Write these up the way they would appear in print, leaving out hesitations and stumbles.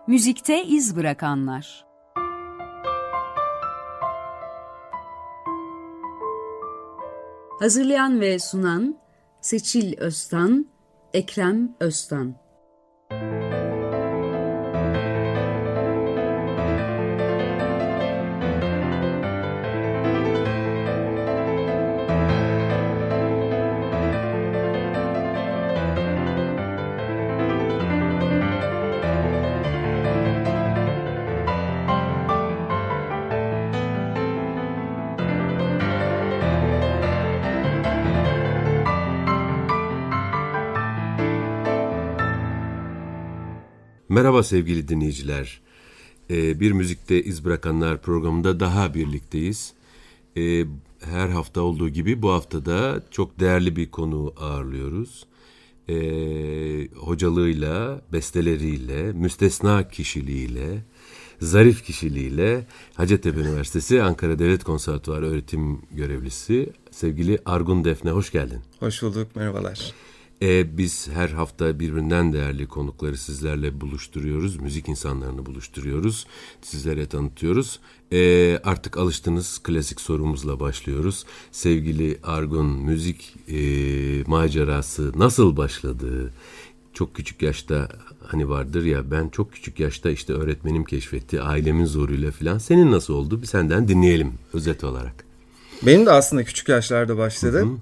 Müzikte iz bırakanlar. Hazırlayan ve sunan Seçil Öztan, Ekrem Öztan. Merhaba sevgili dinleyiciler. Bir Müzikte İz Bırakanlar programında daha birlikteyiz. Her hafta olduğu gibi bu haftada çok değerli bir konu ağırlıyoruz. Hocalığıyla, besteleriyle, müstesna kişiliğiyle, zarif kişiliğiyle Hacettepe Üniversitesi Ankara Devlet Konservatuvarı öğretim görevlisi sevgili Argun Defne, hoş geldin. Hoş bulduk, merhabalar. Biz her hafta birbirinden değerli konukları sizlerle buluşturuyoruz. Müzik insanlarını buluşturuyoruz. Sizlere tanıtıyoruz. Artık alıştınız, klasik sorumuzla başlıyoruz. Sevgili Argun, müzik macerası nasıl başladı? Çok küçük yaşta hani vardır ya, ben çok küçük yaşta işte öğretmenim keşfetti, ailemin zoruyla falan. Senin nasıl oldu? Bir senden dinleyelim özet olarak. Benim de aslında küçük yaşlarda başladı. Hı hı.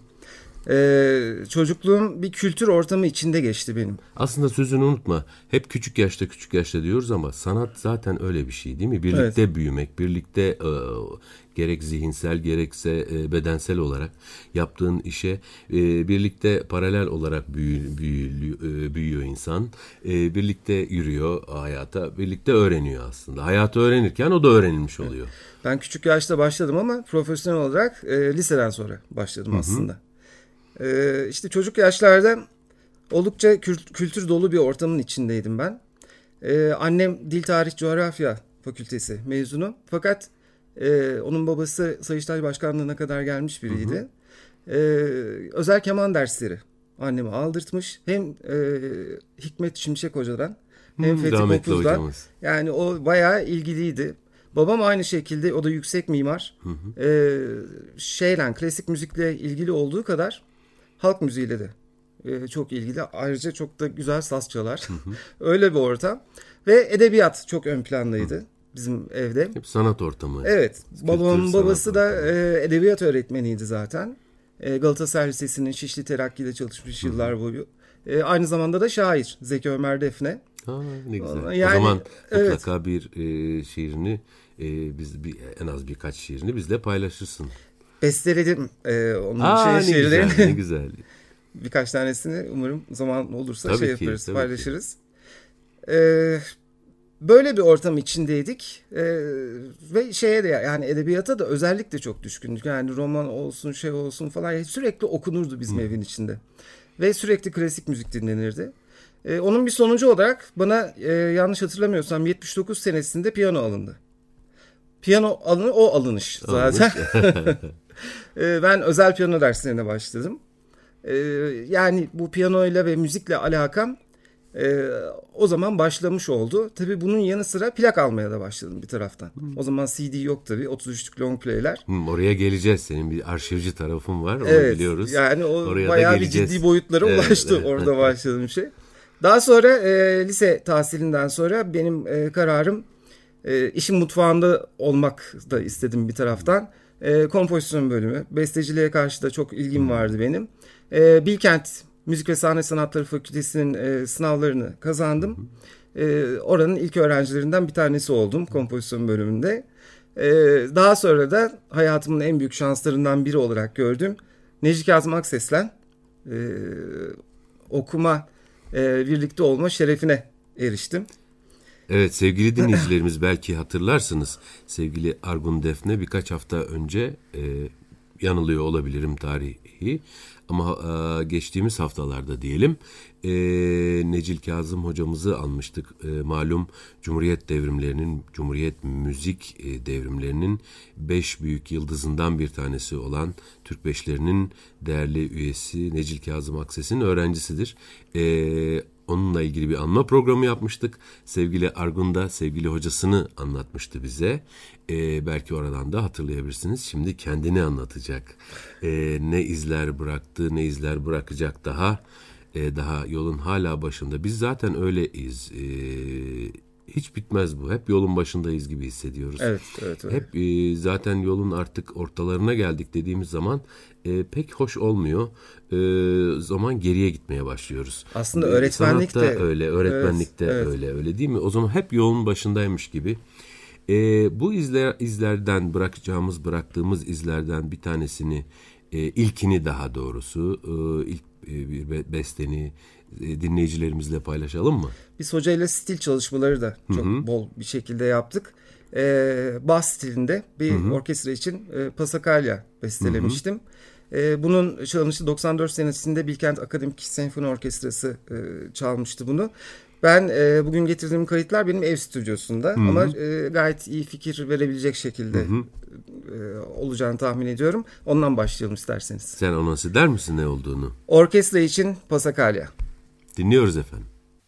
Çocukluğum bir kültür ortamı içinde geçti benim. Aslında sözünü unutma. Hep küçük yaşta diyoruz ama sanat zaten öyle bir şey değil mi? Birlikte evet. Büyümek, birlikte gerek zihinsel gerekse bedensel olarak yaptığın işe birlikte paralel olarak büyüyor insan. Birlikte yürüyor hayata, birlikte öğreniyor aslında. Hayatı öğrenirken o da öğrenilmiş oluyor. Ben küçük yaşta başladım ama profesyonel olarak liseden sonra başladım aslında. İşte çocuk yaşlarda oldukça kültür dolu bir ortamın içindeydim ben. Annem Dil Tarih Coğrafya Fakültesi mezunu. Fakat onun babası Sayıştay Başkanlığı'na kadar gelmiş biriydi. Özel keman dersleri anneme aldırtmış. Hem Hikmet Şimşek Hoca'dan hem Fethi Kopuz'dan. Yani o bayağı ilgiliydi. Babam aynı şekilde, o da yüksek mimar. Klasik müzikle ilgili olduğu kadar halk müziğiyle de çok ilgili. Ayrıca çok da güzel saz çalar. Öyle bir ortam. Ve edebiyat çok ön plandaydı bizim evde. Hep sanat ortamı. Evet. Babamın babası da edebiyat öğretmeniydi zaten. Galatasaray Lisesi'nin Şişli Terakki'de çalışmış yıllar boyu. Aynı zamanda da şair Zeki Ömer Defne. Ne güzel. Yani, o zaman mutlaka bir şiirini, en az birkaç şiirini bizle paylaşırsın. Besteledim onun şiirlerini. Ne güzel. Birkaç tanesini umarım zaman olursa tabii yaparız, paylaşırız. Ki. Böyle bir ortam içindeydik ve şeye de, yani edebiyata da özellikle çok düşkündük. Yani roman olsun, şey olsun falan sürekli okunurdu bizim evin içinde. Ve sürekli klasik müzik dinlenirdi. Onun bir sonucu olarak bana yanlış hatırlamıyorsam 79 senesinde piyano alındı. Piyano alınış zaten. Ben özel piyano derslerine başladım. Yani bu piyanoyla ve müzikle alakam o zaman başlamış oldu. Tabii bunun yanı sıra plak almaya da başladım bir taraftan. O zaman CD yok tabii. 33'lük long play'ler. Oraya geleceğiz. Senin bir arşivci tarafın var. Onu biliyoruz. Yani o oraya bayağı bir ciddi boyutlara ulaştı. Evet. Orada başladığım şey. Daha sonra lise tahsilinden sonra benim kararım işin mutfağında olmak da istedim bir taraftan. Kompozisyon bölümü. Besteciliğe karşı da çok ilgim vardı benim. Bilkent Müzik ve Sahne Sanatları Fakültesi'nin sınavlarını kazandım. Oranın ilk öğrencilerinden bir tanesi oldum kompozisyon bölümünde. Daha sonra da hayatımın en büyük şanslarından biri olarak gördüm. Necip Kazım Akses'le okuma, birlikte olma şerefine eriştim. Evet sevgili dinleyicilerimiz, belki hatırlarsınız, sevgili Argun Defne birkaç hafta önce, yanılıyor olabilirim tarihi ama geçtiğimiz haftalarda diyelim, Necil Kazım hocamızı almıştık. Malum Cumhuriyet devrimlerinin, Cumhuriyet müzik devrimlerinin 5 büyük yıldızından bir tanesi olan Türk Beşleri'nin değerli üyesi Necil Kazım Akses'in öğrencisidir. onunla ilgili bir anma programı yapmıştık. Sevgili Argun da sevgili hocasını anlatmıştı bize. Belki oradan da hatırlayabilirsiniz. Şimdi kendini anlatacak. Ne izler bıraktı, ne izler bırakacak daha yolun hala başında. Biz zaten öyleyiz. Hiç bitmez bu. Hep yolun başındayız gibi hissediyoruz. Evet. Hep zaten yolun artık ortalarına geldik dediğimiz zaman pek hoş olmuyor. Zaman geriye gitmeye başlıyoruz. Aslında öğretmenlik Sanatta de öyle, öğretmenlik de evet. öyle değil mi? O zaman hep yolun başındaymış gibi. Bu izlerden bıraktığımız izlerden bir tanesini, ilkini daha doğrusu, ilk bir besteni dinleyicilerimizle paylaşalım mı? Biz hocayla stil çalışmaları da çok bol bir şekilde yaptık. Bas stilinde bir orkestra için Passacaglia bestelemiştim. Bunun çalınışı 94 senesinde Bilkent Akademik Senfoni Orkestrası çalmıştı bunu. Ben bugün getirdiğim kayıtlar benim ev stüdyosunda ama gayet iyi fikir verebilecek şekilde olacağını tahmin ediyorum. Ondan başlayalım isterseniz. Sen anons eder misin ne olduğunu? Orkestra için Passacaglia. Dinliyoruz efendim.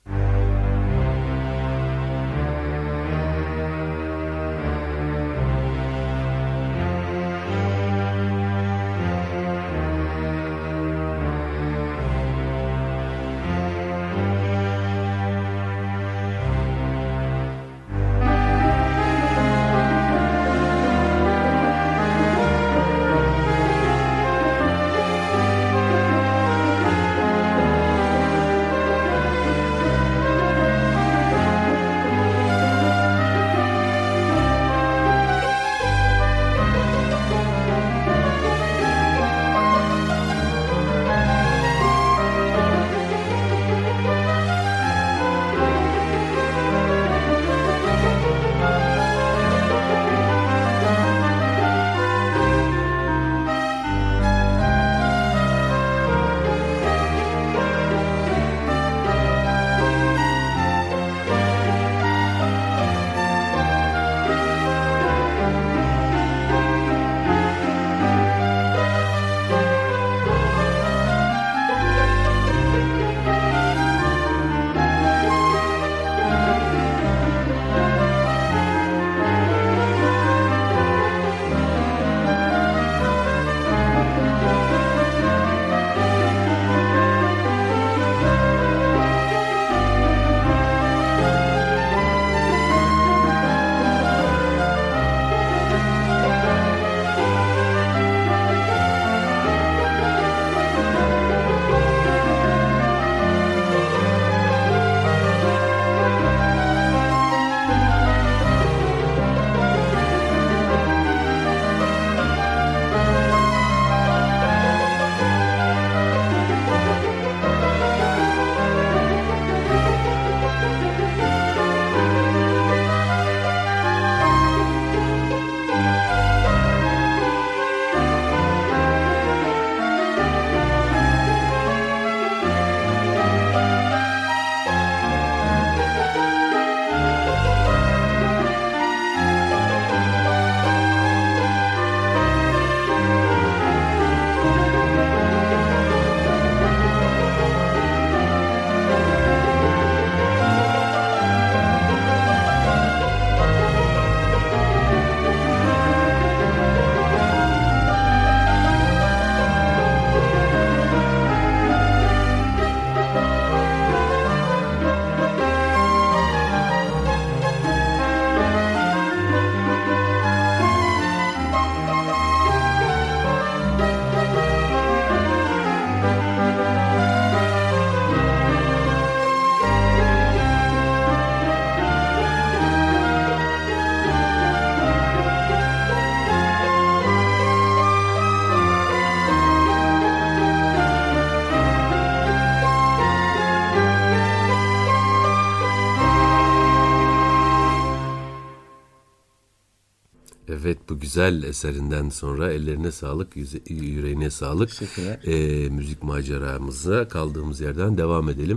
Evet, bu güzel eserinden sonra ellerine sağlık, yüreğine sağlık. Müzik maceramıza kaldığımız yerden devam edelim.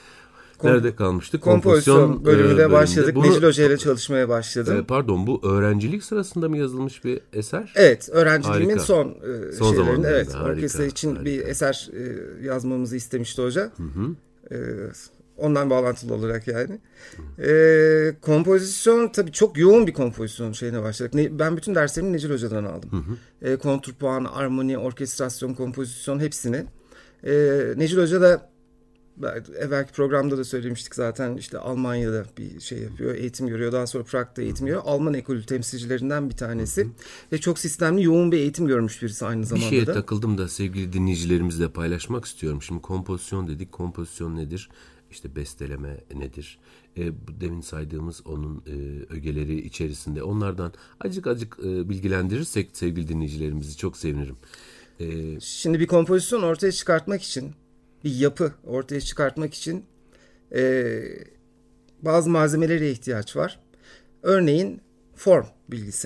Nerede kalmıştık? Kompozisyon bölümüne başladık. Necil Hoca ile çalışmaya başladım. Pardon, bu öğrencilik sırasında mı yazılmış bir eser? Evet, öğrenciliğimin son şeylerinde. Evet, harika, orkestra için bir eser yazmamızı istemişti hoca. Ondan bağlantılı olarak yani. Kompozisyon tabii çok yoğun bir kompozisyon şeyine başladık. Ben bütün derslerimi Necil Hoca'dan aldım. Kontrpuan, armoni, orkestrasyon, kompozisyon hepsini. Necil Hoca da evvelki programda da söylemiştik zaten, işte Almanya'da bir şey yapıyor, eğitim görüyor. Daha sonra Prag'da eğitim görüyor. Alman ekolü temsilcilerinden bir tanesi. Ve çok sistemli, yoğun bir eğitim görmüş birisi aynı zamanda da. Bir şeye takıldım da sevgili dinleyicilerimizle paylaşmak istiyorum. Şimdi kompozisyon dedik. Kompozisyon nedir? İşte besteleme nedir? Demin saydığımız onun ögeleri içerisinde. Onlardan acık bilgilendirirsek sevgili dinleyicilerimizi çok sevinirim. Şimdi bir kompozisyon ortaya çıkartmak için, bir yapı ortaya çıkartmak için bazı malzemelere ihtiyaç var. Örneğin form bilgisi.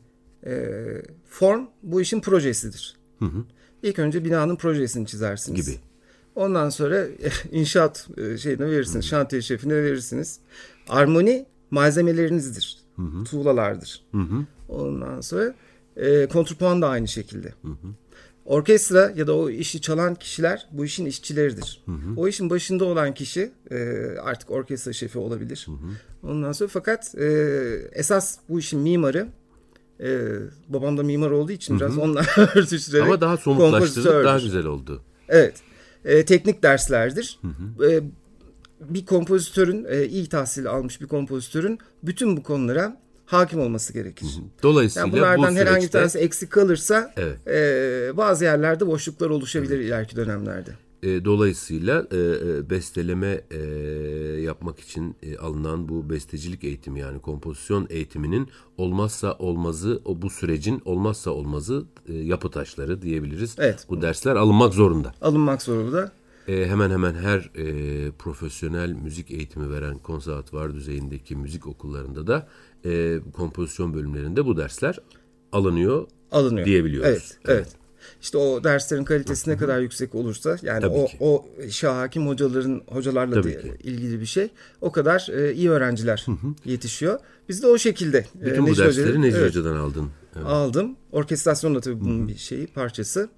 Form bu işin projesidir. İlk önce binanın projesini çizersiniz. Gibi. Ondan sonra inşaat şeyine verirsiniz, şantiye şefine verirsiniz. Armoni malzemelerinizdir, tuğlalardır. Ondan sonra kontrpuan da aynı şekilde. Orkestra ya da o işi çalan kişiler bu işin işçileridir. O işin başında olan kişi artık orkestra şefi olabilir. Ondan sonra fakat esas bu işin mimarı, babam da mimar olduğu için biraz onunla örtüştürerek. Ama daha somutlaştırdık, daha güzel oldu. Evet. Teknik derslerdir. Bir kompozitörün, iyi tahsil almış bir kompozitörün bütün bu konulara hakim olması gerekir. Dolayısıyla yani bunlardan bu süreçte, herhangi bir tanesi eksik kalırsa evet, bazı yerlerde boşluklar oluşabilir ileriki dönemlerde. Dolayısıyla besteleme yapmak için alınan bu bestecilik eğitimi, yani kompozisyon eğitiminin olmazsa olmazı, bu sürecin olmazsa olmazı yapı taşları diyebiliriz. Evet. Bu dersler alınmak zorunda. Alınmak zorunda. Hemen hemen her profesyonel müzik eğitimi veren konservatuvar düzeyindeki müzik okullarında da kompozisyon bölümlerinde bu dersler alınıyor diyebiliyoruz. Evet. İşte o derslerin kalitesi ne kadar yüksek olursa, yani o işe hakim hocalarla da ilgili bir şey, o kadar iyi öğrenciler yetişiyor. Biz de o şekilde. Bütün bu dersleri Necil Hoca'dan aldın. Evet. Aldım. Orkestrasyon da tabii bunun bir şeyi, parçası.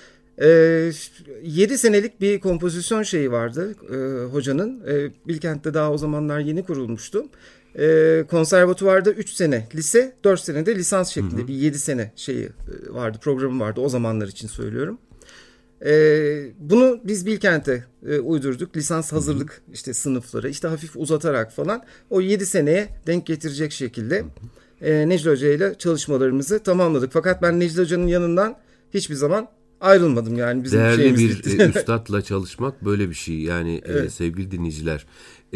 7 senelik bir kompozisyon şeyi vardı hocanın. Bilkent'te daha o zamanlar yeni kurulmuştu. Konservatuvarda 3 sene lise, 4 sene de lisans şeklinde bir 7 sene şeyi vardı, programı vardı, o zamanlar için söylüyorum. Bunu biz Bilkent'e uydurduk. Lisans hazırlık işte sınıfları, işte hafif uzatarak falan o 7 seneye denk getirecek şekilde Necil Hoca ile çalışmalarımızı tamamladık. Fakat ben Necil Hoca'nın yanından hiçbir zaman ayrılmadım, yani bizim değerli bir üstadla çalışmak böyle bir şey. Yani sevgili dinleyiciler,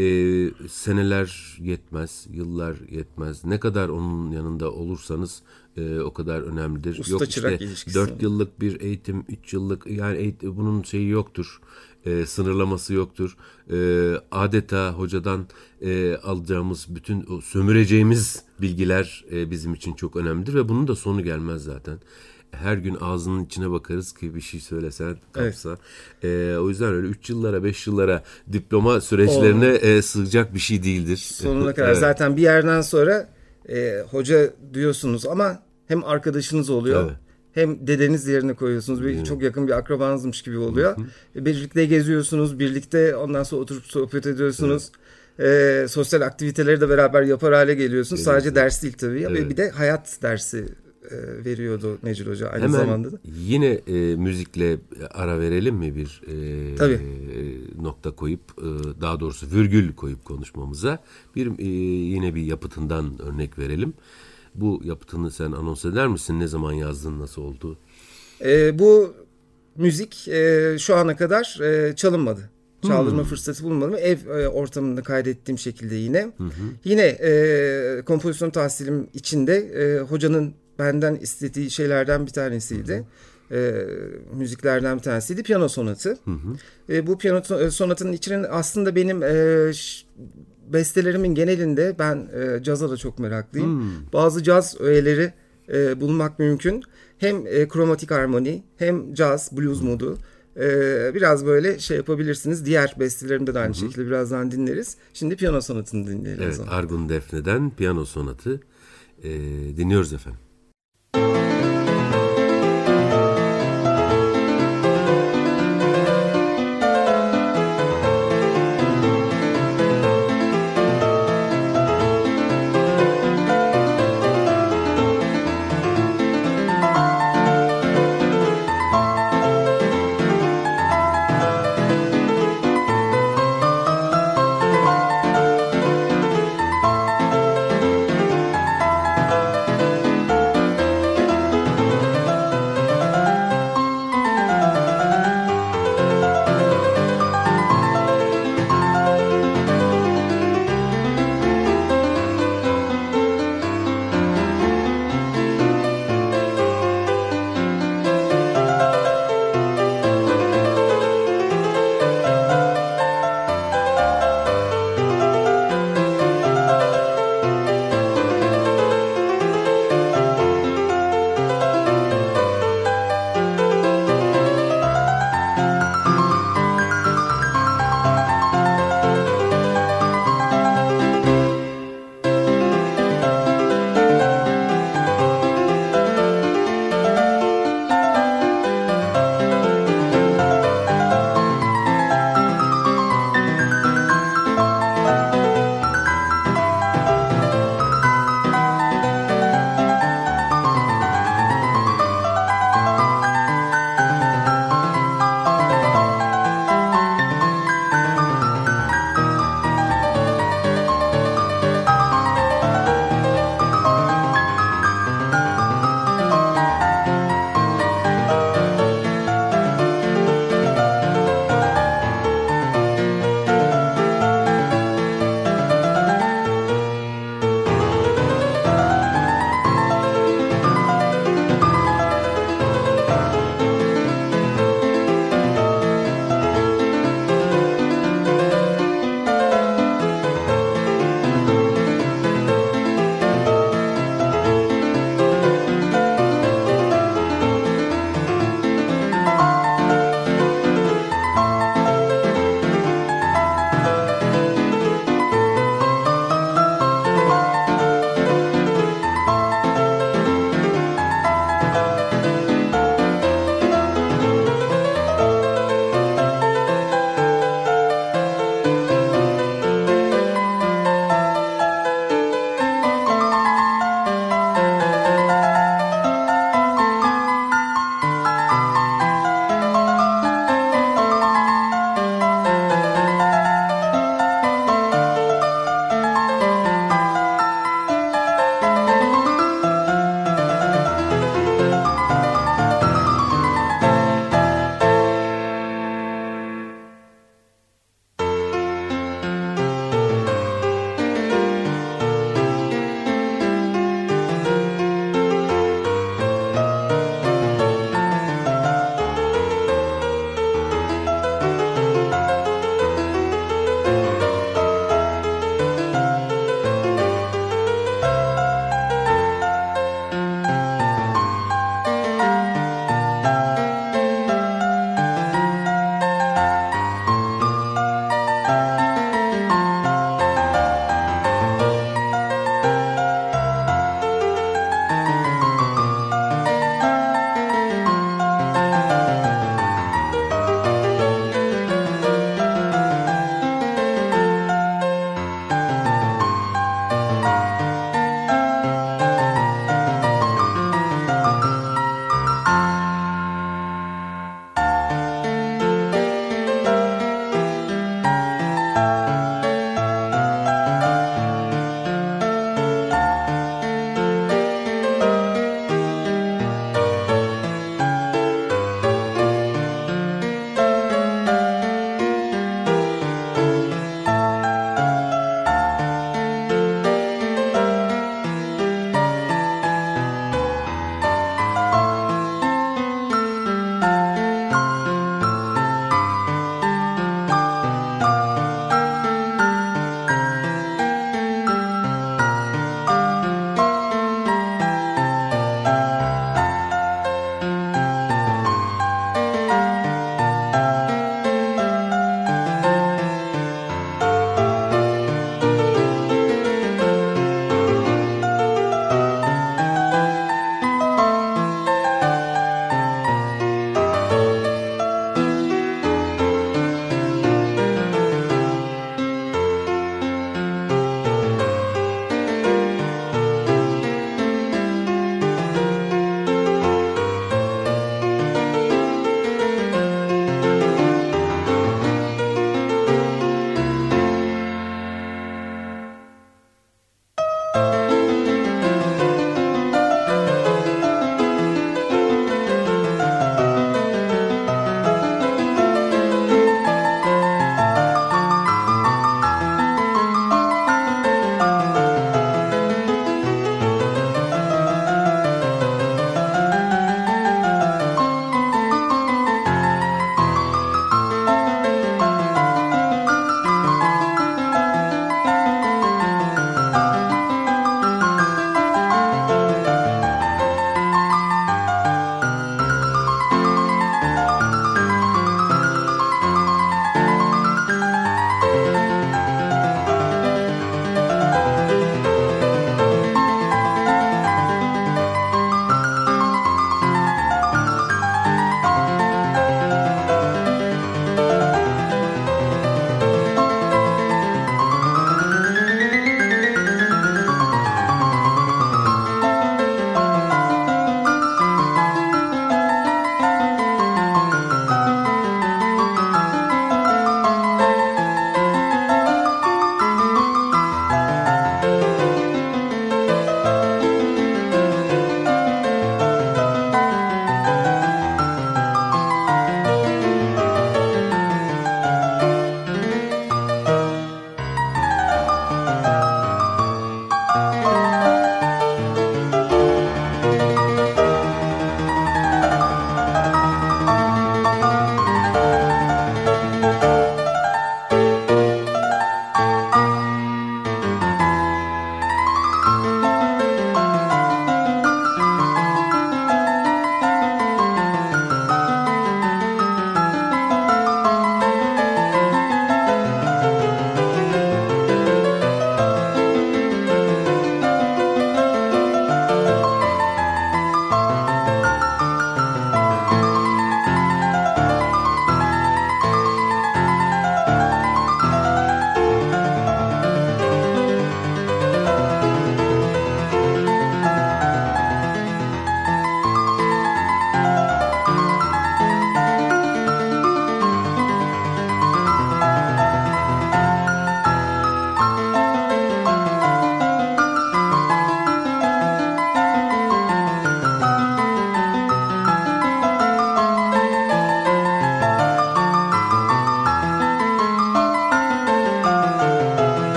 seneler yetmez, yıllar yetmez. Ne kadar onun yanında olursanız o kadar önemlidir. Usta yok çırak işte ilişkisi. 4 yıllık bir eğitim, 3 yıllık, yani bunun şeyi yoktur. Sınırlaması yoktur. Adeta hocadan alacağımız bütün o sömüreceğimiz bilgiler bizim için çok önemlidir ve bunun da sonu gelmez zaten. Her gün ağzının içine bakarız ki bir şey söylesen kapsa. Evet. O yüzden öyle 3 yıllara 5 yıllara diploma süreçlerine sığacak bir şey değildir. Sonuna kadar. Evet. Zaten bir yerden sonra hoca diyorsunuz ama hem arkadaşınız oluyor. Evet. Hem dedeniz yerine koyuyorsunuz. Çok yakın bir akrabanızmış gibi oluyor. Birlikte geziyorsunuz. Birlikte ondan sonra oturup sohbet ediyorsunuz. Evet. Sosyal aktiviteleri de beraber yapar hale geliyorsunuz. Sadece ders değil tabii. Evet. Bir de hayat dersi veriyordu Necil Hoca aynı zamanda da. Yine müzikle ara verelim mi, bir nokta koyup, daha doğrusu virgül koyup konuşmamıza yine bir yapıtından örnek verelim. Bu yapıtını sen anons eder misin? Ne zaman yazdın? Nasıl oldu? Bu müzik şu ana kadar çalınmadı. Çaldırma fırsatı bulunmadım. Ev ortamında kaydettiğim şekilde yine. Yine kompozisyon tahsilim içinde hocanın benden istediği şeylerden bir tanesiydi. Müziklerden bir tanesiydi. Piyano sonatı. Bu piyano sonatının içinin aslında benim bestelerimin genelinde ben caza da çok meraklıyım. Bazı caz öğeleri bulmak mümkün. Hem kromatik armoni hem caz, blues modu. Biraz böyle şey yapabilirsiniz. Diğer bestelerimde de aynı şekilde birazdan dinleriz. Şimdi piyano sonatını dinleyelim. Evet, Argun Defne'den piyano sonatı dinliyoruz efendim.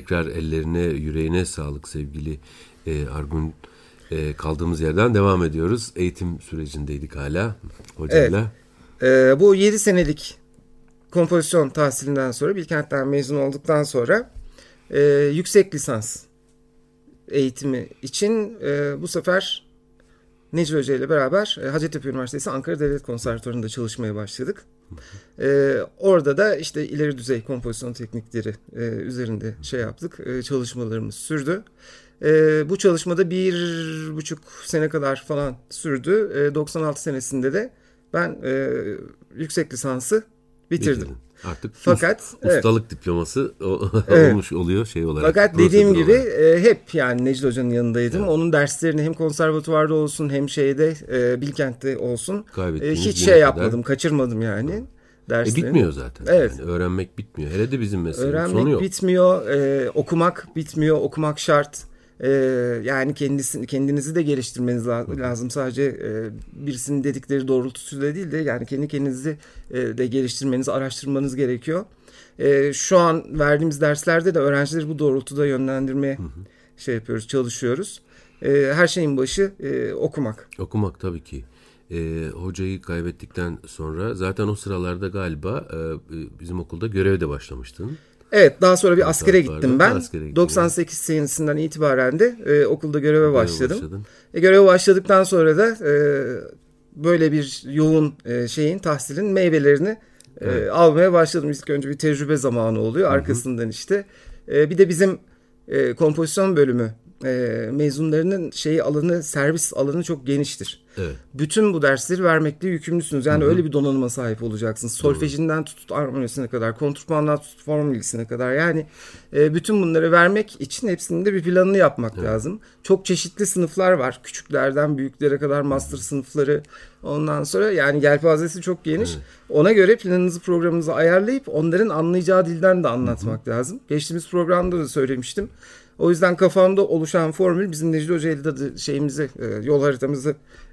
tekrar ellerine, yüreğine sağlık sevgili Argun. Kaldığımız yerden devam ediyoruz. Eğitim sürecindeydik hala hocayla. Evet. Bu 7 senelik kompozisyon tahsilinden sonra, Bilkent'ten mezun olduktan sonra yüksek lisans eğitimi için bu sefer Necil Hoca ile beraber Hacettepe Üniversitesi Ankara Devlet Konservatuvarı'nda çalışmaya başladık. Orada da işte ileri düzey kompozisyon teknikleri üzerinde yaptık. Çalışmalarımız sürdü. Bu çalışmada 1,5 sene kadar falan sürdü. 96 senesinde de ben yüksek lisansı bitirdim. Artık fakat ustalık diploması olmuş oluyor şey olarak. Fakat dediğim gibi hep yani Necil Hoca'nın yanındaydım. Evet. Onun derslerini hem konservatuvarda olsun hem Bilkent'te olsun hiç yapmadım, kaçırmadım yani. Bitmiyor zaten. Evet. Yani öğrenmek bitmiyor. Hele de bizim mesleğimiz sonu yok. Öğrenmek bitmiyor, okumak bitmiyor, okumak şart. Yani kendinizi de geliştirmeniz lazım. Sadece birisinin dedikleri doğrultusuyla değil de yani kendi kendinizi de geliştirmeniz, araştırmanız gerekiyor. Şu an verdiğimiz derslerde de öğrencileri bu doğrultuda yönlendirmeye çalışıyoruz. Her şeyin başı okumak. Okumak tabii ki. Hocayı kaybettikten sonra zaten o sıralarda galiba bizim okulda göreve de başlamıştın. Evet, daha sonra bir askere gittim ben. 98 senesinden itibaren de okulda göreve başladım. Göreve başladıktan sonra da böyle bir yoğun tahsilin meyvelerini almaya başladım. İlk önce bir tecrübe zamanı oluyor. Arkasından işte bir de bizim kompozisyon bölümü mezunlarının servis alanı çok geniştir. Evet. Bütün bu dersleri vermekle yükümlüsünüz. Yani öyle bir donanıma sahip olacaksınız. Solfejinden tutut armonisine kadar, kontrpuandan tutut form bilgisine kadar. Yani bütün bunları vermek için hepsinin de bir planını yapmak lazım. Çok çeşitli sınıflar var. Küçüklerden büyüklere kadar master sınıfları. Ondan sonra yani yelpazesi çok geniş. Ona göre planınızı, programınızı ayarlayıp onların anlayacağı dilden de anlatmak lazım. Geçtiğimiz programda da söylemiştim. O yüzden kafamda oluşan formül bizim Necil Hoca ile de yol haritamızı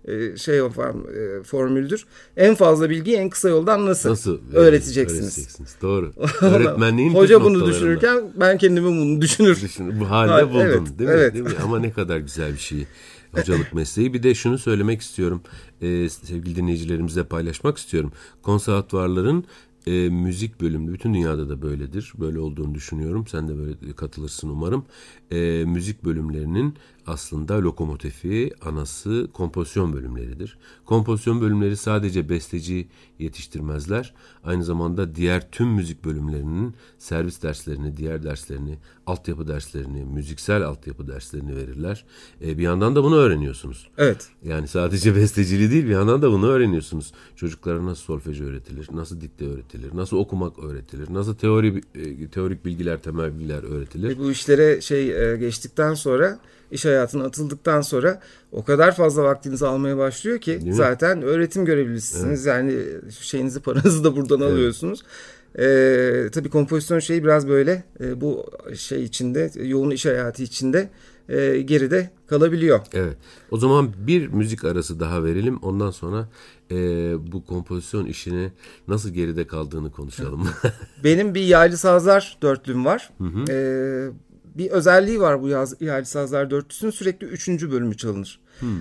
formüldür. En fazla bilgiyi en kısa yoldan nasıl öğreteceksiniz? Doğru. Öğretmenliğin Hoca bunu düşünürken ben kendimi bunu düşünürüm. Bu halde buldun evet, değil mi? Evet. Değil mi? Ama ne kadar güzel bir şey hocalık mesleği. Bir de şunu söylemek istiyorum. Sevgili dinleyicilerimizle paylaşmak istiyorum. Konservatuvarların müzik bölümü bütün dünyada da böyledir. Böyle olduğunu düşünüyorum. Sen de böyle katılırsın umarım. Müzik bölümlerinin aslında lokomotifi, anası kompozisyon bölümleridir. Kompozisyon bölümleri sadece besteci yetiştirmezler. Aynı zamanda diğer tüm müzik bölümlerinin servis derslerini, diğer derslerini, altyapı derslerini, müziksel altyapı derslerini verirler. Bir yandan da bunu öğreniyorsunuz. Evet. Yani sadece besteciliği değil, bir yandan da bunu öğreniyorsunuz. Çocuklara nasıl solfej öğretilir, nasıl dikte öğretilir, nasıl okumak öğretilir, nasıl teorik bilgiler, temel bilgiler öğretilir. Bu işlere geçtikten sonra, iş hayatına atıldıktan sonra o kadar fazla vaktinizi almaya başlıyor ki zaten öğretim görevlilisiniz. Evet. Yani paranızı da buradan alıyorsunuz. Tabii kompozisyon biraz böyle bu içinde, yoğun iş hayatı içinde geride kalabiliyor. Evet. O zaman bir müzik arası daha verelim. Ondan sonra bu kompozisyon işine nasıl geride kaldığını konuşalım. Benim bir yaylı sazlar dörtlüm var. Bir özelliği var bu yaylı sazlar dörtlüsünün, sürekli 3. bölümü çalınır.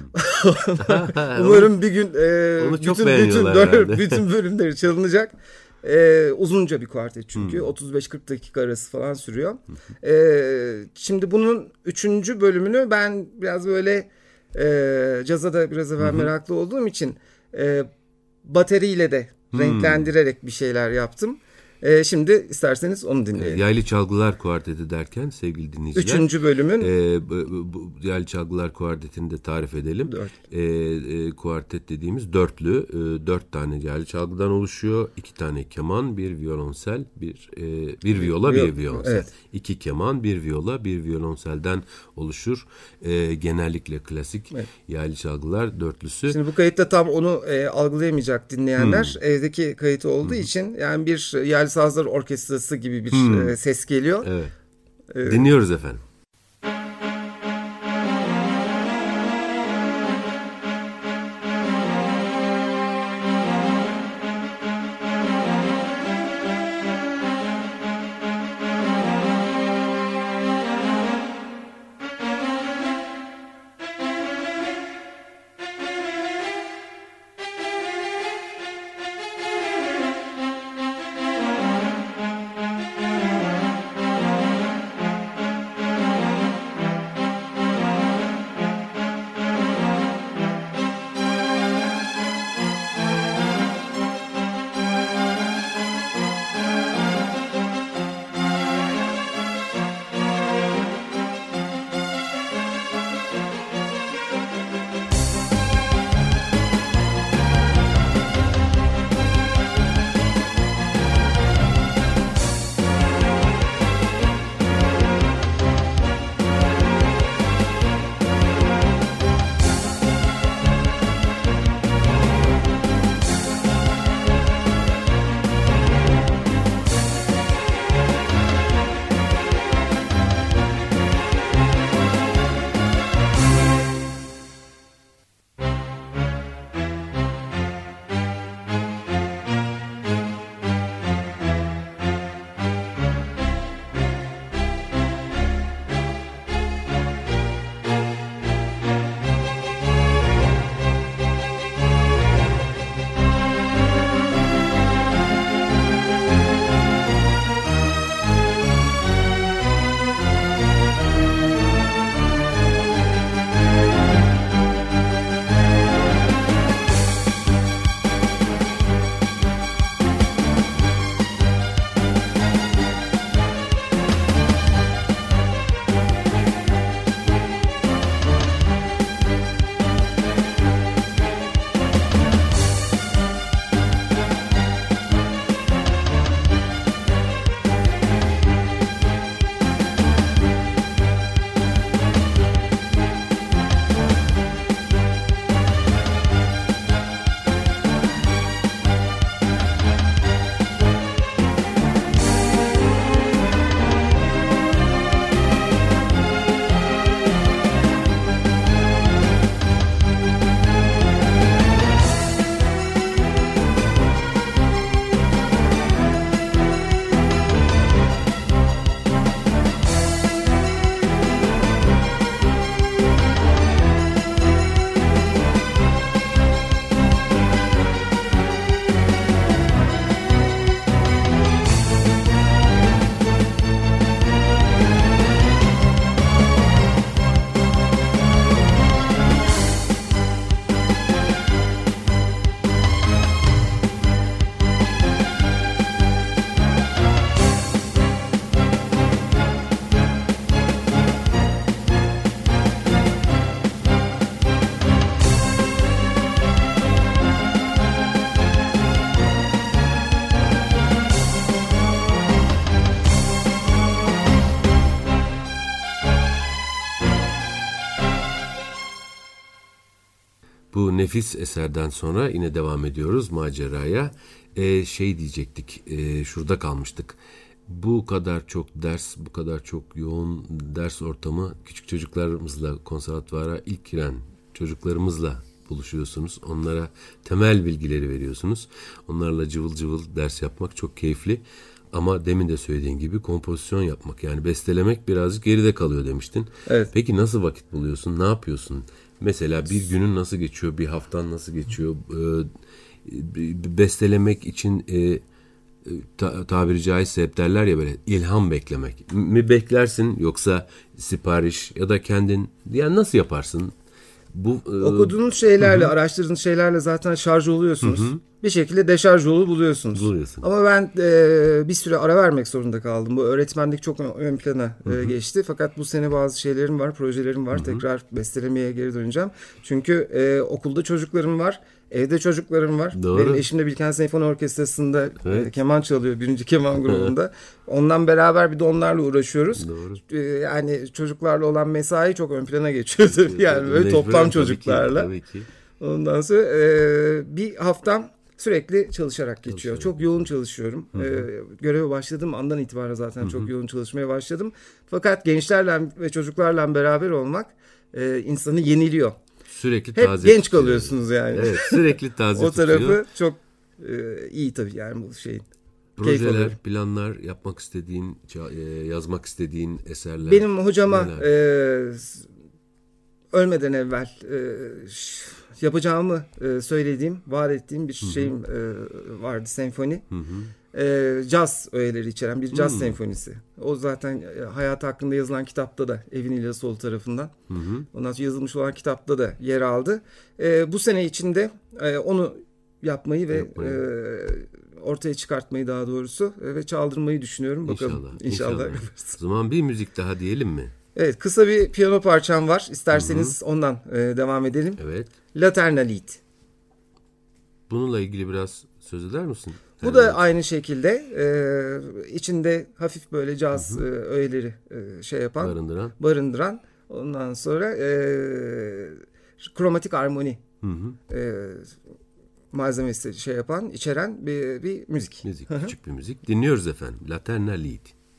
Umarım bir gün bütün bölümleri çalınacak. Uzunca bir kuartet çünkü 35-40 dakika arası falan sürüyor. Şimdi bunun 3. bölümünü ben biraz böyle caza da biraz evvel meraklı olduğum için bateriyle de renklendirerek bir şeyler yaptım. Şimdi isterseniz onu dinleyelim. Yaylı Çalgılar Kuarteti derken sevgili dinleyiciler. 3. bölümün. Yaylı Çalgılar Kuarteti'ni de tarif edelim. Kuartet dediğimiz dörtlü. 4 tane yaylı çalgıdan oluşuyor. 2 tane keman, bir violonsel, bir viola, bir violonsel. Evet. 2 keman, bir viola, bir violonselden oluşur. Genellikle klasik yaylı çalgılar dörtlüsü. Şimdi bu kayıtta tam onu algılayamayacak dinleyenler. Evdeki kayıtı olduğu için yani bir yaylı sazlar orkestrası gibi bir ses geliyor. Evet. Dinliyoruz efendim. Bu nefis eserden sonra yine devam ediyoruz maceraya. Şey diyecektik, şurada kalmıştık. Bu kadar çok ders, bu kadar çok yoğun ders ortamı, küçük çocuklarımızla konservatuvara ilk giren çocuklarımızla buluşuyorsunuz. Onlara temel bilgileri veriyorsunuz. Onlarla cıvıl cıvıl ders yapmak çok keyifli. Ama demin de söylediğin gibi kompozisyon yapmak, yani bestelemek birazcık geride kalıyor demiştin. Evet. Peki nasıl vakit buluyorsun? Ne yapıyorsun? Mesela bir günün nasıl geçiyor? Bir haftan nasıl geçiyor? Bestelemek için tabiri caizse hep derler ya, böyle ilham beklemek mi beklersin, yoksa sipariş ya da kendin, yani nasıl yaparsın? Bu Okuduğunuz şeylerle, araştırdığınız şeylerle zaten şarj oluyorsunuz. Bir şekilde deşarj yolu buluyorsunuz. Ama ben bir süre ara vermek zorunda kaldım. Bu öğretmenlik çok ön plana geçti. Fakat bu sene bazı şeylerim var, projelerim var. Tekrar bestelemeye geri döneceğim. Çünkü okulda çocuklarım var. Evde çocuklarım var. Doğru. Benim eşim de Bilkent Senfoni Orkestrası'nda keman çalıyor. 1. keman grubunda. Ondan beraber bir de onlarla uğraşıyoruz. Doğru. Yani çocuklarla olan mesai çok ön plana geçiyor. Yani böyle toplam çocuklarla. Tabii ki. Ondan sonra bir haftam sürekli çalışarak geçiyor. Çok yoğun çalışıyorum. Göreve başladığım andan itibaren zaten çok yoğun çalışmaya başladım. Fakat gençlerle ve çocuklarla beraber olmak insanı yeniliyor. Sürekli hep taze genç tutuyor. kalıyorsunuz yani. Evet, sürekli taze o tarafı tutuyor. çok iyi tabii yani bu şeyin. Projeler, planlar, yapmak istediğin, yazmak istediğin eserler. Benim hocama ölmeden evvel yapacağımı söylediğim, vaat ettiğim bir şeyim vardı, senfoni. Caz öğeleri içeren bir caz senfonisi. O zaten hayat hakkında yazılan kitapta da, Evin İlyası Sol tarafından. Ondan sonra yazılmış olan kitapta da yer aldı. Bu sene içinde onu yapmayı ve ortaya çıkartmayı, daha doğrusu, ve çaldırmayı düşünüyorum. Bakalım. İnşallah. O zaman bir müzik daha diyelim mi? Evet, kısa bir piyano parçam var. İsterseniz ondan devam edelim. Evet. Laterna Lied. Bununla ilgili biraz söz eder misin? Bu da aynı şekilde içinde hafif böyle caz öğeleri şey yapan, barındıran, ondan sonra kromatik armoni malzemesi şey yapan, içeren bir müzik. Küçük bir müzik. Dinliyoruz efendim. Laterna Lied.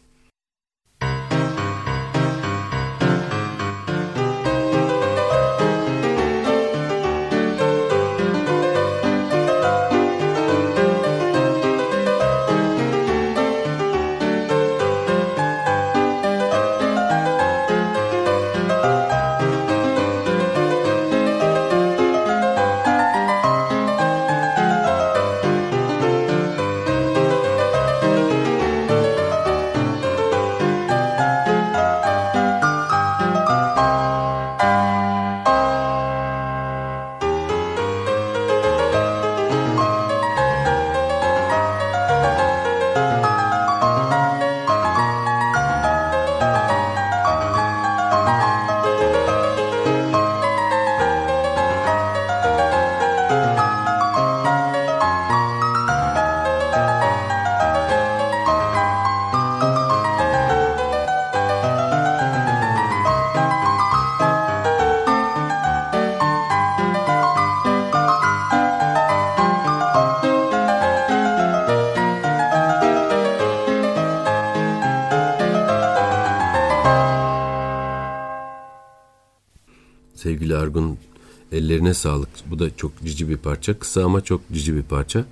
Sevgili Argun, ellerine sağlık. Bu da çok cici bir parça. Kısa ama çok cici bir parça.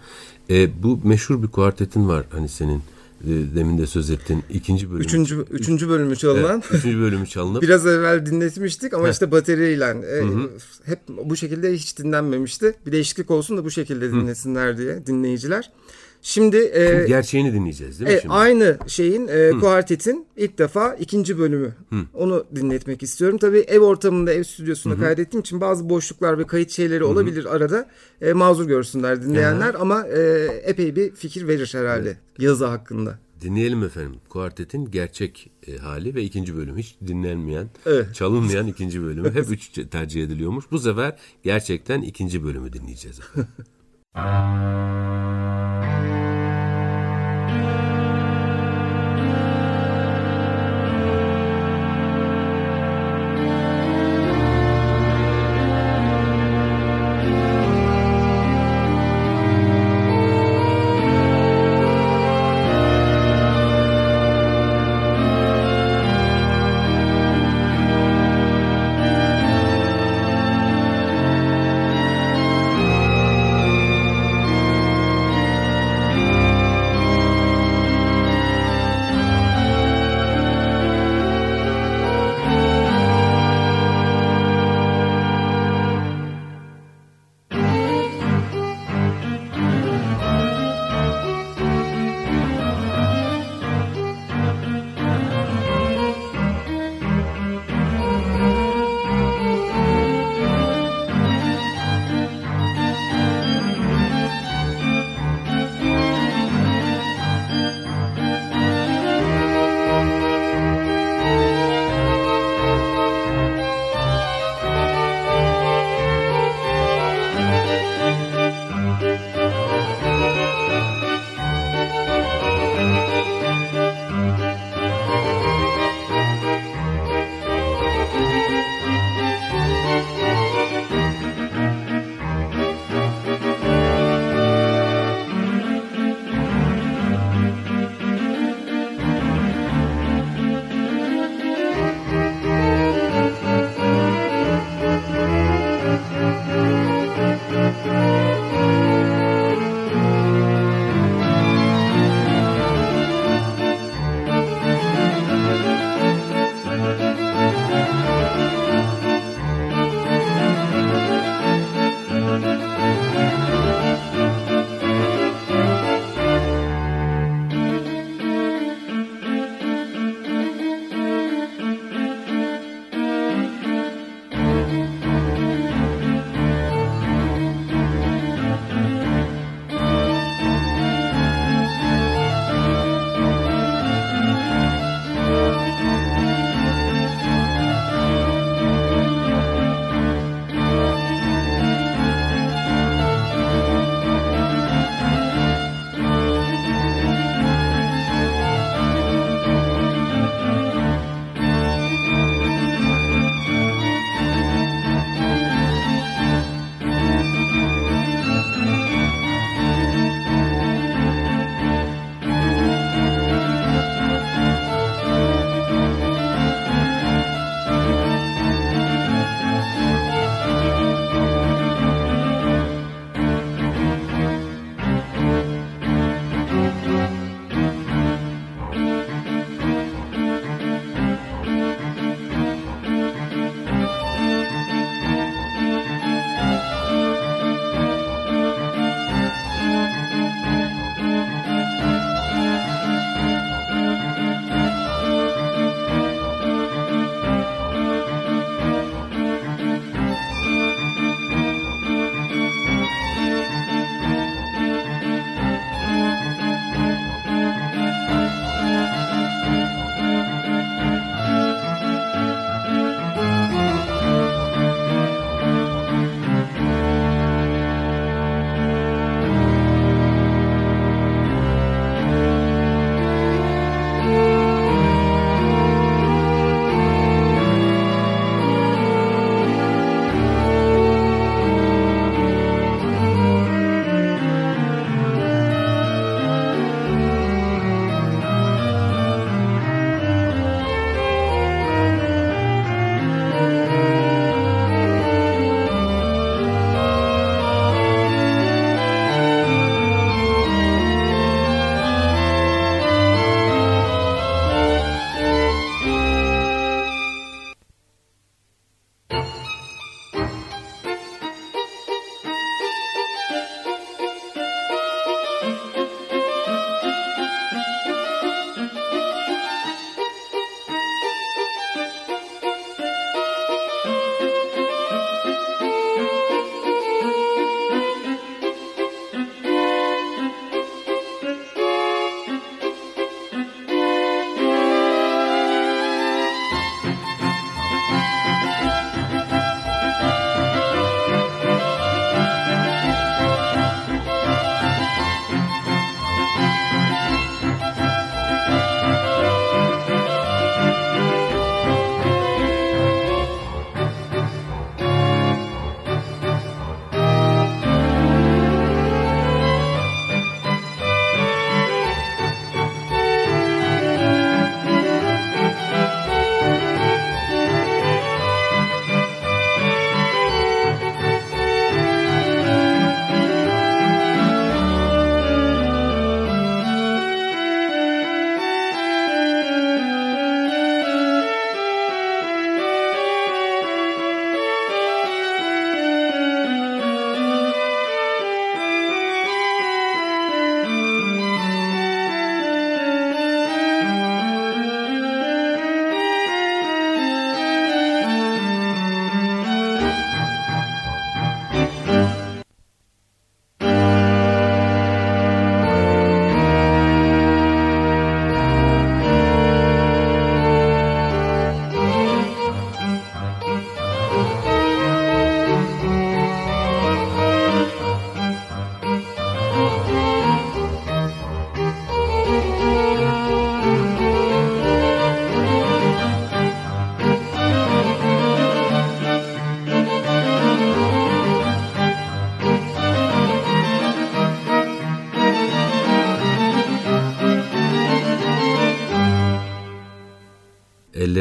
Bu meşhur bir kuartetin var hani senin. Demin de söz ettin. İkinci bölümü. Üçüncü bölümü çalınan. Evet, üçüncü bölümü çalınıp. Biraz evvel dinletmiştik ama işte bateriyle. Hep bu şekilde hiç dinlenmemişti. Bir değişiklik olsun da bu şekilde dinlesinler diye dinleyiciler. Şimdi gerçeğini dinleyeceğiz değil mi şimdi? Aynı şeyin kuartetin ilk defa ikinci bölümü. Onu dinletmek istiyorum. Tabii ev ortamında, ev stüdyosunda kaydettiğim için bazı boşluklar ve kayıt şeyleri olabilir arada. Mazur görsünler dinleyenler ama epey bir fikir verir herhalde yazı hakkında. Dinleyelim efendim. Kuartetin gerçek hali ve ikinci bölüm. Hiç dinlenmeyen, çalınmayan ikinci bölümü. Hep üç tercih ediliyormuş. Bu sefer gerçekten ikinci bölümü dinleyeceğiz efendim.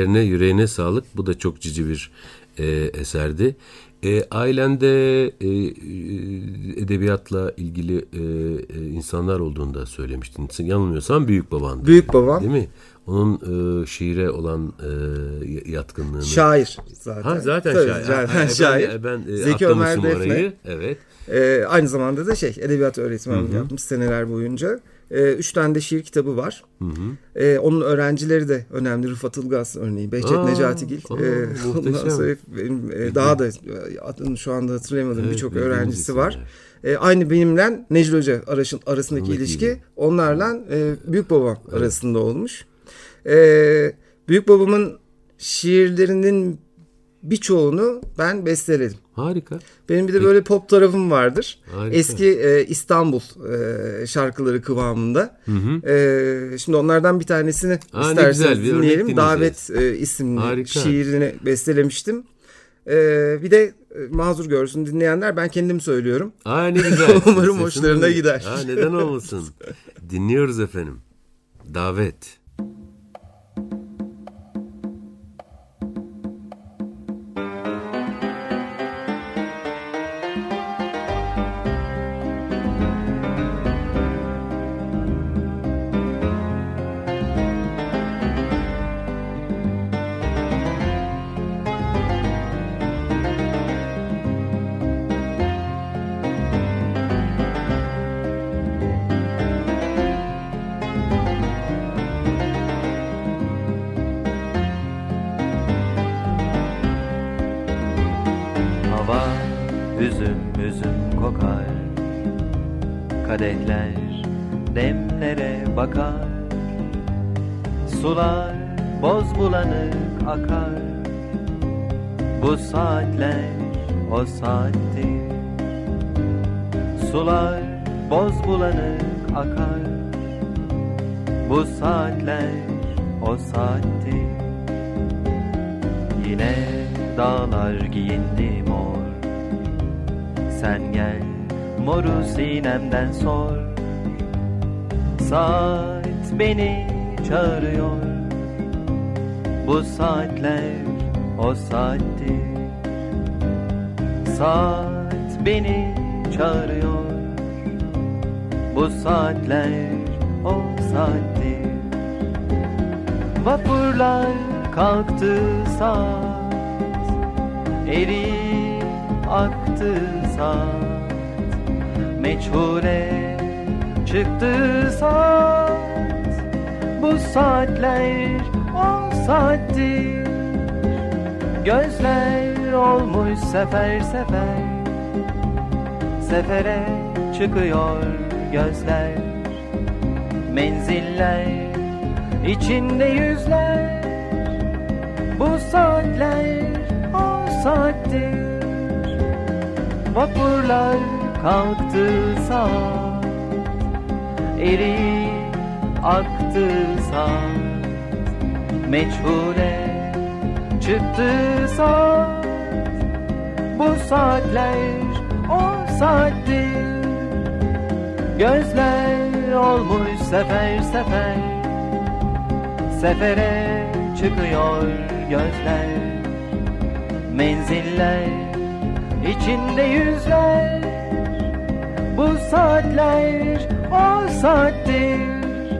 ellerine, yüreğine sağlık. Bu da çok cici bir eserdi. Ailende edebiyatla ilgili insanlar olduğunu da söylemiştin. Yanılmıyorsam büyük babandı. Büyük babam. Değil mi? Onun şiire olan yatkınlığını. Şair zaten. Ha, zaten tabii, şair. şair. Ben Zeki Ömer atlamışım Defne. orayı. Evet. Aynı zamanda da edebiyat öğretmenliği yapmış seneler boyunca. 3 tane de şiir kitabı var. Onun öğrencileri de önemli. Rıfat Ilgaz örneği. Behçet Necatigil. Ondan sonra benim, daha da adını şu anda hatırlayamadığım birçok öğrencisi var. Aynı benimle Necla Hoca arasındaki ilişki onlarla büyük babam arasında olmuş. Büyük babamın şiirlerinin birçoğunu ben besteledim. Harika. Benim bir de böyle pop tarafım vardır. Harika. Eski İstanbul şarkıları kıvamında. Şimdi onlardan bir tanesini isterseniz dinleyelim. Davet isimli Harika. şiirini bestelemiştim. Bir de mazur görsün dinleyenler, ben kendim söylüyorum. Ne güzel. Umarım hoşlarına gider. Neden olmasın. Dinliyoruz efendim. Davet. Üzüm üzüm kokar, kadehler demlere bakar, sular boz bulanık akar. Bu saatler o saattir, sular boz bulanık akar. Bu saatler o saattir. Yine dağlar giyindi mor, sen gel moru sinemden sor. Saat beni çağırıyor, bu saatler o saattir. Saat beni çağırıyor, bu saatler o saattir. Vapurlar kalktı saat, eriyip aktı saat, meçhule çıktı saat. Bu saatler o saattir. Gözler olmuş sefer sefer, sefere çıkıyor gözler. Menziller içinde yüzler, bu saatler o saattir. Vapurlar kalktı saat, eriyip aktı saat, meçhule çıktı saat. Bu saatler o saattir. Gözler olmuş sefer sefer, sefere çıkıyor gözler. Menziller içinde yüzler, bu saatler o saattir.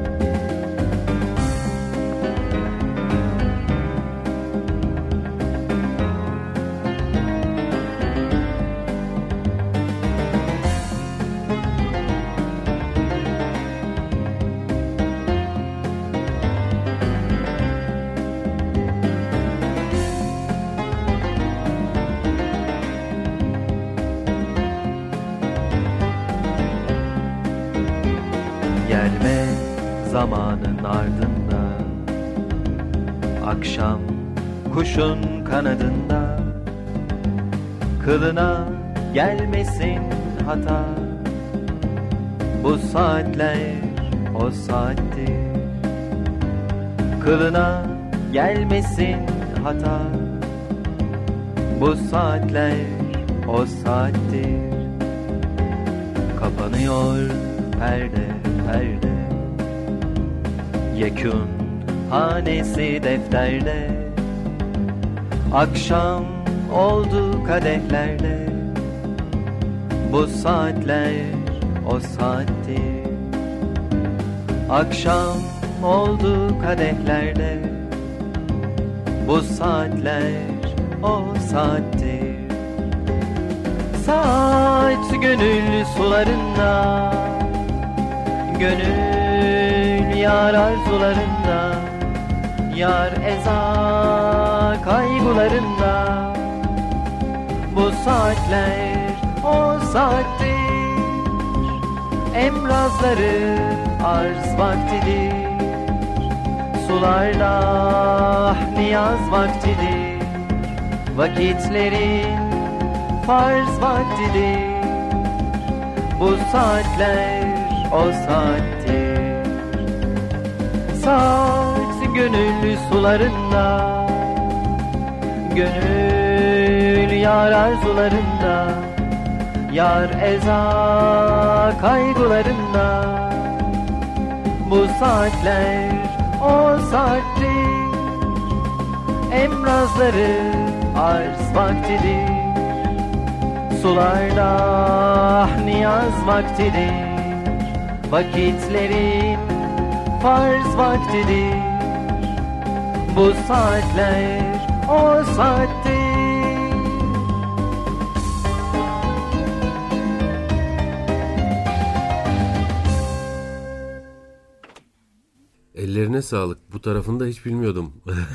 Gelme zamanın ardında, akşam kuşun kanadında. Kılına gelmesin hata, bu saatler o saattir. Kılına gelmesin hata, bu saatler o saattir. Kapanıyor perde perde, yekün hanesi defterde. Akşam oldu kadehlerde, bu saatler o saattir. Akşam oldu kadehlerde, bu saatler o saattir. Saat gönül sularında, gönül yar arzularında, yar eza kaygılarında. Bu saatler o saattir, emrazları arz vaktidir. Sularda niyaz vaktidir, vakitlerin farz vaktidir. Bu saatler o saattir. Saat gönül sularında, gönül yar arzularında, yar eza kaygılarında. Bu saatler o saattir, emrazları arz vaktidir. Sularda niyaz vaktidir, vakitlerin farz vaktidir. Bu saatler o saattir. Ellerine sağlık. Bu tarafını da hiç bilmiyordum.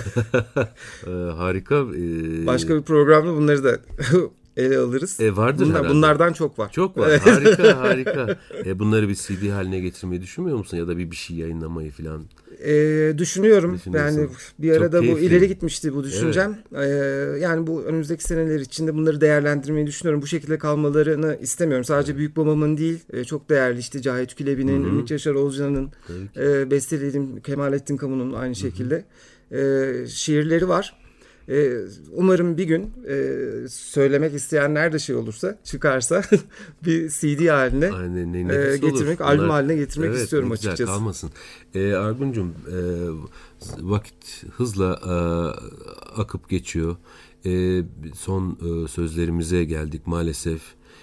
Harika. Başka bir programda bunları da ele alırız. Vardır herhalde. Bunlardan çok var. Çok var. Harika, harika. Bunları bir CD haline getirmeyi düşünmüyor musun? Ya da bir şey yayınlamayı falan? Düşünüyorum. Yani bir arada bu ileri gitmişti bu düşüncem. Evet. Yani bu önümüzdeki seneler içinde bunları değerlendirmeyi düşünüyorum. Bu şekilde kalmalarını istemiyorum. Sadece Büyük Babamın değil, çok değerli işte Cahit Külebi'nin, Ümit Yaşar Oğuzcan'ın, bestelediğim Kemalettin Kamun'un aynı şekilde şiirleri var. Umarım bir gün söylemek isteyenler de şey olursa, çıkarsa bir CD haline getirmek, albüm haline getirmek istiyorum açıkçası. Kalmasın. Arguncuğum, vakit hızla akıp geçiyor. Son sözlerimize geldik maalesef.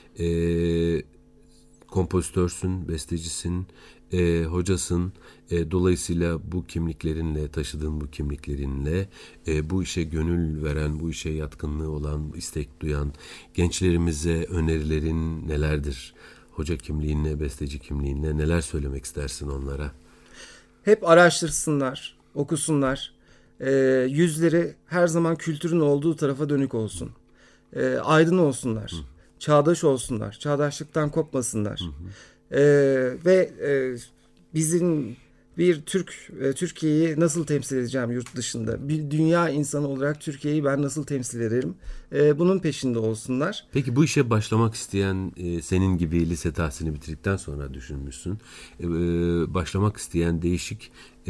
Kompozitörsün, bestecisin, hocasın. Dolayısıyla bu kimliklerinle, taşıdığın bu kimliklerinle bu işe gönül veren, bu işe yatkınlığı olan, istek duyan gençlerimize önerilerin nelerdir? Hoca kimliğinle, besteci kimliğinle neler söylemek istersin onlara? Hep araştırsınlar, okusunlar. Yüzleri her zaman kültürün olduğu tarafa dönük olsun. Aydın olsunlar, çağdaş olsunlar, çağdaşlıktan kopmasınlar. Ve bizim bir Türkiye'yi nasıl temsil edeceğim yurt dışında? Bir dünya insanı olarak Türkiye'yi ben nasıl temsil ederim? Bunun peşinde olsunlar. Peki bu işe başlamak isteyen, senin gibi lise tahsilini bitirdikten sonra düşünmüşsün. Başlamak isteyen değişik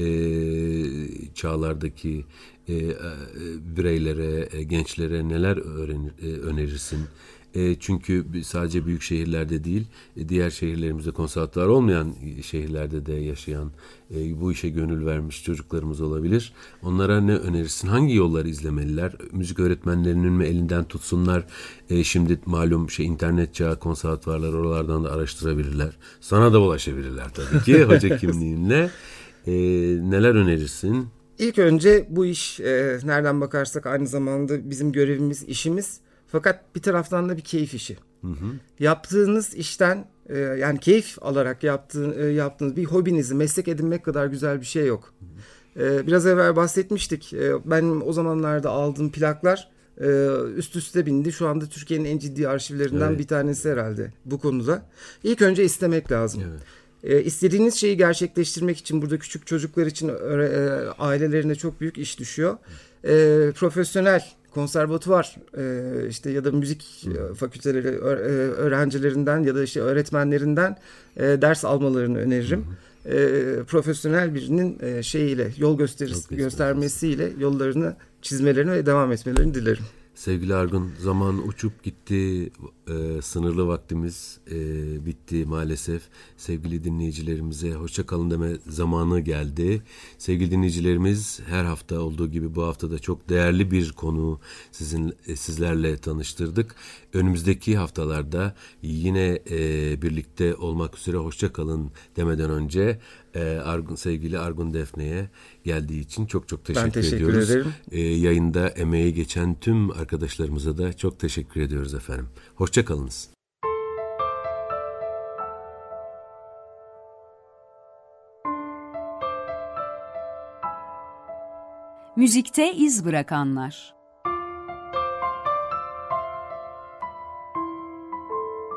çağlardaki bireylere, gençlere neler önerirsin? Çünkü sadece büyük şehirlerde değil, diğer şehirlerimizde konservatuvar olmayan şehirlerde de yaşayan, bu işe gönül vermiş çocuklarımız olabilir. Onlara ne önerirsin? Hangi yolları izlemeliler? Müzik öğretmenlerinin mi elinden tutsunlar? Şimdi malum internet çağı, konservatuvarlar, oralardan da araştırabilirler. Sana da ulaşabilirler tabii ki hoca kimliğinle. Neler önerirsin? İlk önce bu iş nereden bakarsak aynı zamanda bizim görevimiz, işimiz. Fakat bir taraftan da bir keyif işi. Yaptığınız işten yani keyif alarak yaptığınız bir hobinizi meslek edinmek kadar güzel bir şey yok. Biraz evvel bahsetmiştik. Ben o zamanlarda aldığım plaklar üst üste bindi. Şu anda Türkiye'nin en ciddi arşivlerinden bir tanesi herhalde bu konuda. İlk önce istemek lazım. İstediğiniz şeyi gerçekleştirmek için burada küçük çocuklar için ailelerine çok büyük iş düşüyor. Profesyonel konservatuvar işte ya da müzik fakülteleri öğrencilerinden ya da işte öğretmenlerinden ders almalarını öneririm. Profesyonel birinin yol göstermesiyle yollarını çizmelerini ve devam etmelerini dilerim. Sevgili Argun, zaman uçup gitti, sınırlı vaktimiz bitti maalesef. Sevgili dinleyicilerimize hoşça kalın deme zamanı geldi. Sevgili dinleyicilerimiz, her hafta olduğu gibi bu hafta da çok değerli bir konu sizlerle tanıştırdık. Önümüzdeki haftalarda yine birlikte olmak üzere hoşça kalın demeden önce sevgili Argun Defne'ye geldiği için çok çok teşekkür ediyoruz. ederim. Yayında emeği geçen tüm arkadaşlarımıza da çok teşekkür ediyoruz efendim. Hoşça kalınız. Müzikte iz bırakanlar.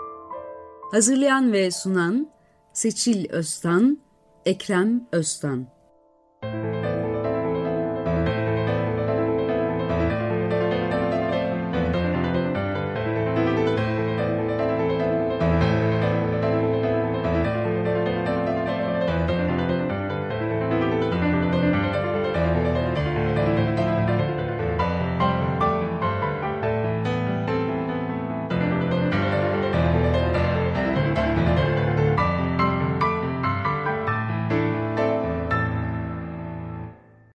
Hazırlayan ve sunan Seçil Öztan, Ekrem Öztan.